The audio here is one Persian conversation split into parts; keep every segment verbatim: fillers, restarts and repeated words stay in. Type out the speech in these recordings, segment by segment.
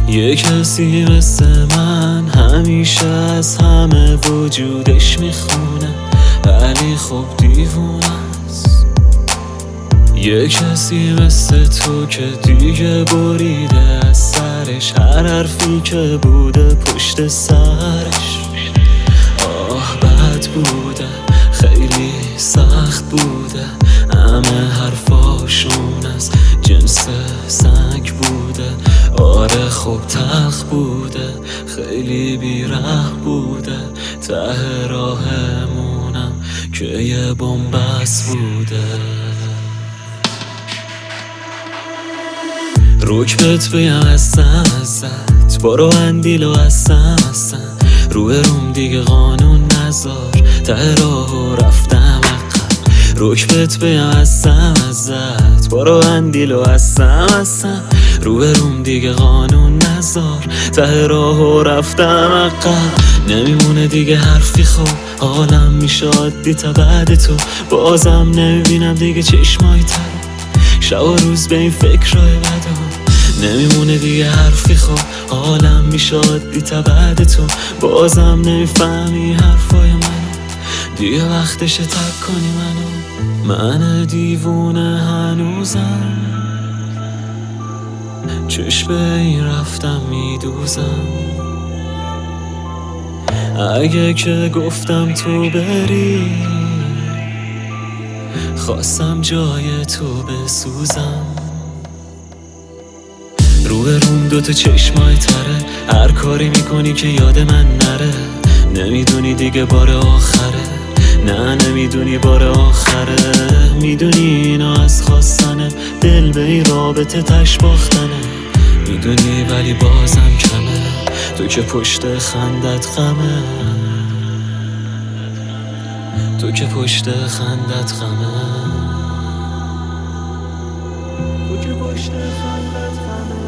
یه کسی مثل من همیشه از همه وجودش میخونه، ولی خب دیوونه است. یه کسی مثل تو که دیگه بریده از سرش هر حرفی که بوده پشت سرش. آه بد بوده، خیلی سخت بوده، همه حرفاشون از جنس سنگ بوده. آره خب تلخ بوده، خیلی بی‌ره بوده، ته راهمونم که یه بن‌بست بوده. رکبت بیم هستم ازت، برو اندیل و هستم هستم، روی روم دیگه قانون نذار، ته راهو رفتم عقب. رکبت بیم هستم ازت، برو اندیل و هستم هستم، روی روم دیگه قانون نذار، ته راهو رفتم عقب. نمیمونه دیگه حرفی، خب حالم میشه عادی تا بعد تو، بازم نمیبینم دیگه چشمای تر، شب و روز به این فکرهای بدم. نمیمونه دیگه حرفی، خب حالم میشه عادی تا بعد تو، بازم نمیفهمی حرفای منو، دیگه وقتشه ترک کنی منو. من دیوونه هنوزم، چشم به این رفتم میدوزم. اگه که گفتم تو بری، خواستم جای تو بسوزم. روی روم دوتا چشمای تره، هر کاری میکنی که یاد من نره. نمیدونی دیگه بار آخره، نه نمیدونی بار آخره. میدونی اینا از خواستنه، دل به این رابطه تش باختنه. میدونی ولی بازم کمه، تو که پشت خندت غمه، تو که پشت خندت غمه، تو که پشت خندت غمه.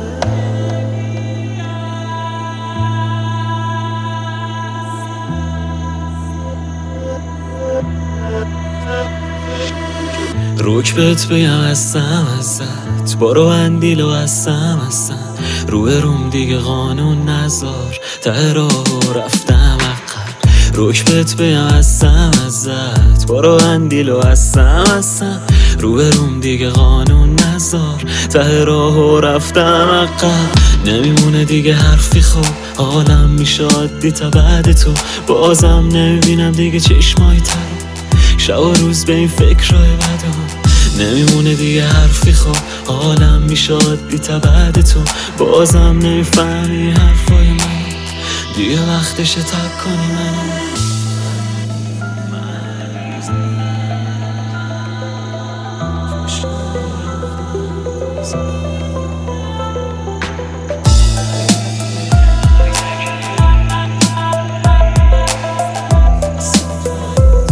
رکبت بیم هستم ازت، برو اندیل و هستم هستم، روی روم دیگه قانون نذار، ته راهو رفتم عقب. رکبت بیم هستم ازت، برو اندیل و هستم هستم، روی روم دیگه قانون نذار، ته راهو رفتم عقب. نمیمونه دیگه حرفی، خب حالم میشه عادی تا بعد تو، بازم نمیبینم دیگه چشمای تر، شب و روز به این فکرهای بدم. نمیمونه دیگه حرفی، خب حالم میشه عادی تا بعد تو، بازم نمیفهمی حرفای من، دیگه وقتشه ترک کنی منو.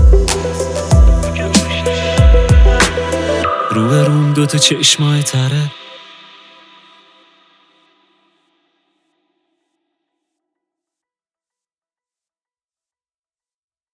روی روم دوتا چشمای تره،